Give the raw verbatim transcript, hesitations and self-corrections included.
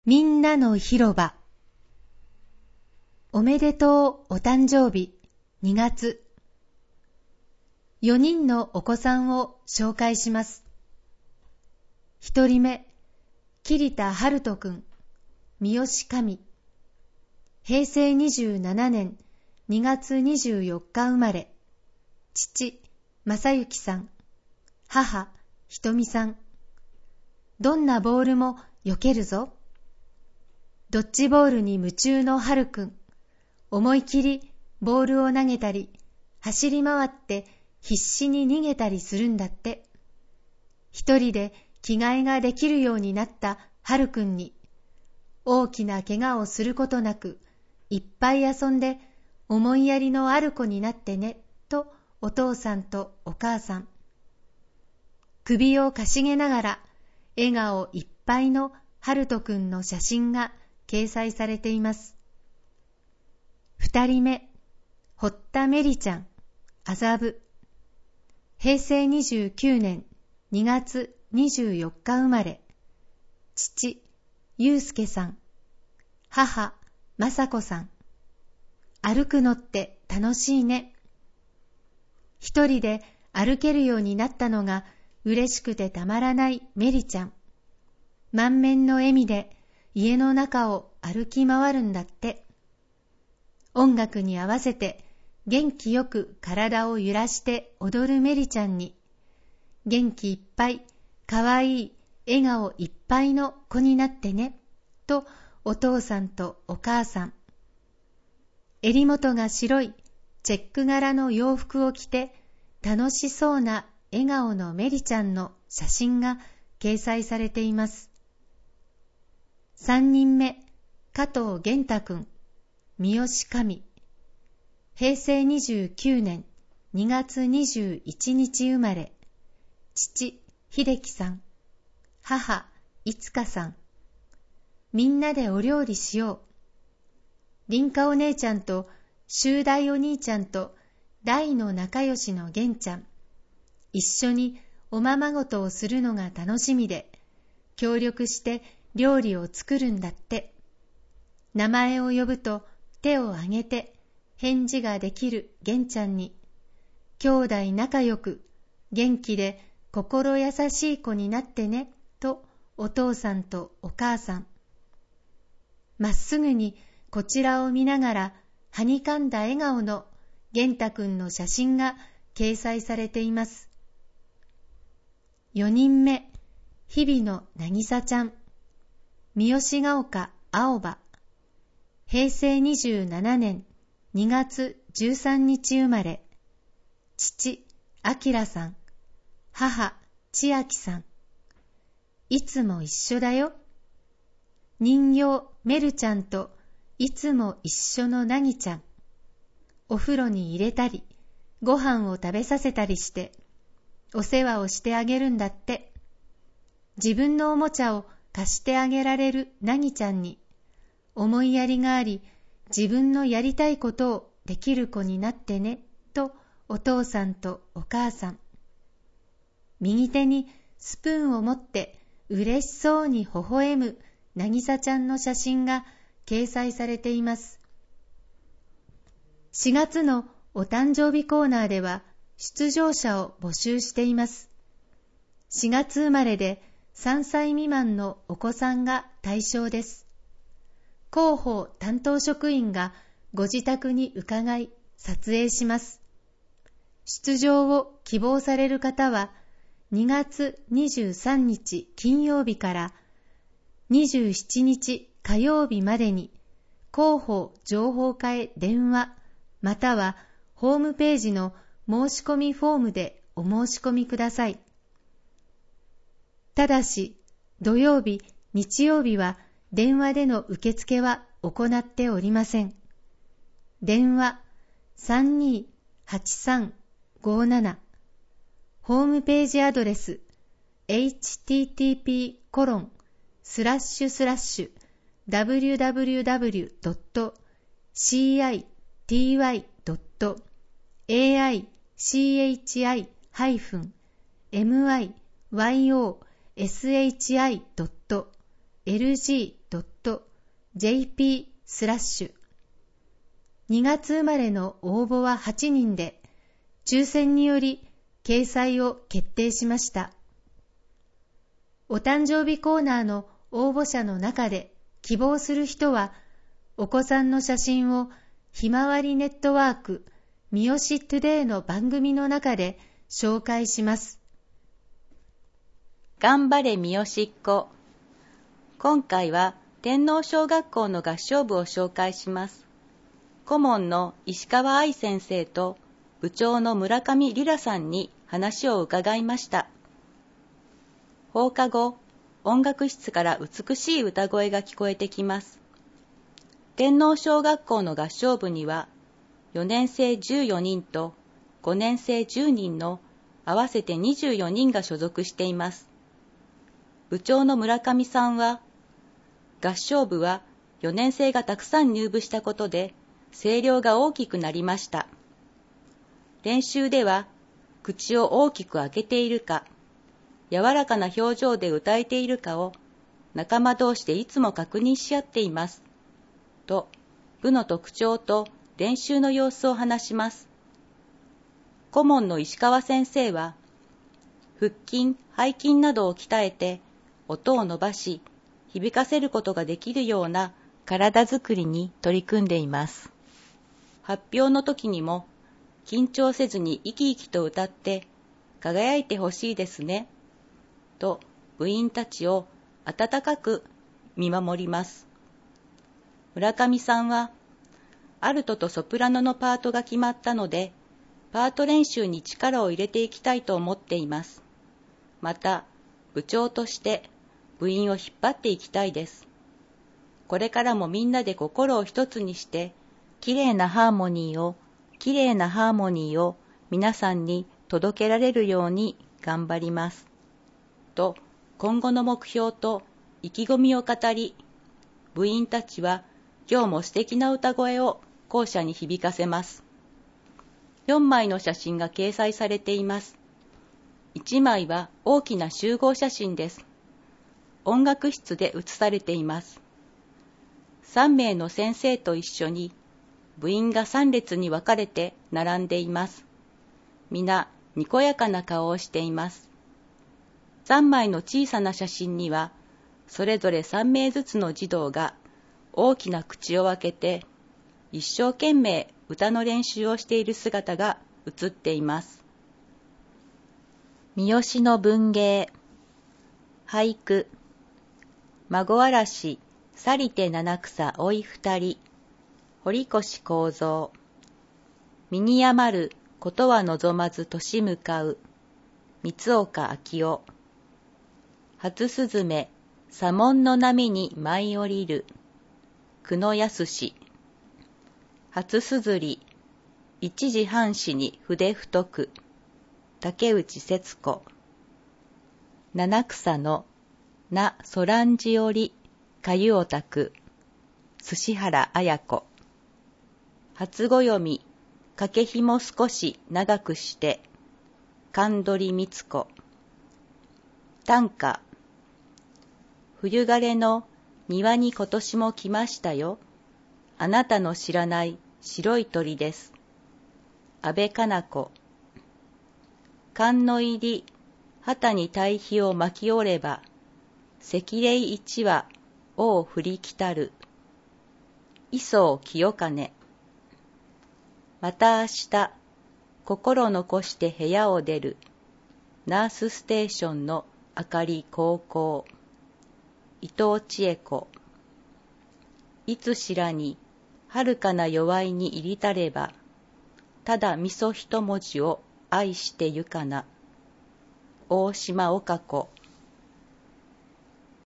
みんなの広場。おめでとうお誕生日にがつ。よにんのお子さんを紹介します。ひとりめ、桐田春人くん、三好神。へいせいにじゅうななねんにがつにじゅうよっか生まれ。父、正幸さん。母、ひとみさん。どんなボールも避けるぞ。ドッジボールに夢中の春くん。思い切りボールを投げたり、走り回って必死に逃げたりするんだって。一人で着替えができるようになった春くんに、大きな怪我をすることなく、いっぱい遊んで思いやりのある子になってね、とお父さんとお母さん。首をかしげながら、笑顔いっぱいの春人くんの写真が掲載されています。二人目、堀田めりちゃん、麻布。へいせいにじゅうきゅうねんにがつにじゅうよっか生まれ。父、祐介さん。母、雅子さん。歩くのって楽しいね。一人で歩けるようになったのが嬉しくてたまらないめりちゃん。満面の笑みで家の中を歩き回るんだって。音楽に合わせて元気よく体を揺らして踊るめりちゃんに、元気いっぱい、かわいい、笑顔いっぱいの子になってね、とお父さんとお母さん。襟元が白いチェック柄の洋服を着て、楽しそうな笑顔のめりちゃんの写真が掲載されています。三人目、加藤玄太くん、三好神。へいせいにじゅうきゅうねんにがつにじゅういちにち生まれ。父、秀樹さん。母、いつかさん。みんなでお料理しよう。凛花お姉ちゃんと修大お兄ちゃんと大の仲良しの玄ちゃん。一緒におままごとをするのが楽しみで、協力して料理を作るんだって。名前を呼ぶと手を挙げて返事ができる玄ちゃんに、兄弟仲良く元気で心優しい子になってね、とお父さんとお母さん。まっすぐにこちらを見ながらはにかんだ笑顔の玄太くんの写真が掲載されています。よにんめ、日比野なぎさちゃん。三好が丘青葉。へいせいにじゅうななねんにがつじゅうさんにち生まれ。父、明さん。母、千秋さん。いつも一緒だよ。人形めるちゃんといつも一緒のなぎちゃん。お風呂に入れたり、ご飯を食べさせたりして、お世話をしてあげるんだって。自分のおもちゃを貸してあげられるなぎちゃんに、思いやりがあり、自分のやりたいことをできる子になってね、とお父さんとお母さん。右手にスプーンを持って嬉しそうに微笑むなぎさちゃんの写真が掲載されています。しがつのお誕生日コーナーでは出場者を募集しています。しがつ生まれでさんさい未満のお子さんが対象です。広報担当職員がご自宅に伺い撮影します。出場を希望される方はにがつにじゅうさんにち金曜日からにじゅうしちにち火曜日までに広報情報課へ電話またはホームページの申し込みフォームでお申し込みください。ただし土曜日、日曜日は電話での受付は行っておりません。電話 さんにーはちさんごーなな ホームページアドレス エイチティーティーピーコロンスラッシュスラッシュダブリューダブリューダブリュードットシーアイティーワイドットエーアイシーエイチアイハイフンエムアイワイオーエスエイチアイドットエルジードットジェーピー スラッシュにがつ生まれの応募ははちにんで、抽選により掲載を決定しました。お誕生日コーナーの応募者の中で希望する人は、お子さんの写真をひまわりネットワークみよしトゥデイの番組の中で紹介します。 頑張れみよしっ子。今回は天皇小学校の合唱部を紹介します。顧問の石川愛先生と部長の村上里良さんに話を伺いました。放課後、音楽室から美しい歌声が聞こえてきます。天皇小学校の合唱部にはよねんせいじゅうよにんとごねんせいじゅうにんの合わせてにじゅうよにんが所属しています。部長の村上さんは、合唱部はよねんせいがたくさん入部したことで声量が大きくなりました。練習では口を大きく開けているか、柔らかな表情で歌えているかを仲間同士でいつも確認し合っています。と、部の特徴と練習の様子を話します。顧問の石川先生は、腹筋、背筋などを鍛えて音を伸ばし、響かせることができるような体づくりに取り組んでいます。発表の時にも緊張せずに生き生きと歌って輝いてほしいですね、と部員たちを温かく見守ります。村上さんは、アルトとソプラノのパートが決まったので、パート練習に力を入れていきたいと思っています。また、部長として部員を引っ張っていきたいです。これからもみんなで心を一つにして、きれいなハーモニーを、きれいなハーモニーを皆さんに届けられるように頑張ります。と、今後の目標と意気込みを語り、部員たちは今日も素敵な歌声を校舎に響かせます。よんまいの写真が掲載されています。いちまいは大きな集合写真です。音楽室で写されています。さんめいの先生と一緒に部員がさん列に分かれて並んでいます。皆にこやかな顔をしています。さんまいの小さな写真には、それぞれさんめいずつの児童が大きな口を開けて一生懸命歌の練習をしている姿が写っています。三好の文芸。俳句。孫嵐去りて七草追い二人、堀越幸三。身に余ることは望まず年向かう、三岡明夫。初すずめ左門の波に舞い降りる、久野康。初すずり一時半紙に筆太く、竹内節子。七草のなそらんじよりかゆおたく、寿原綾子。初暦掛けひも少し長くして、神取光子。短歌。冬枯れの庭に今年も来ましたよ。あなたの知らない白い鳥です。安倍かな子。寒の入り旗に堆肥を巻き折れば、赤霊一羽尾を振りきたる。磯尾清兼。また明日心残して部屋を出る、ナースステーションの明かり高校。伊藤千恵子。いつしらに遥かな弱いに入りたれば、ただみそ一文字を愛してゆかな。大島岡子。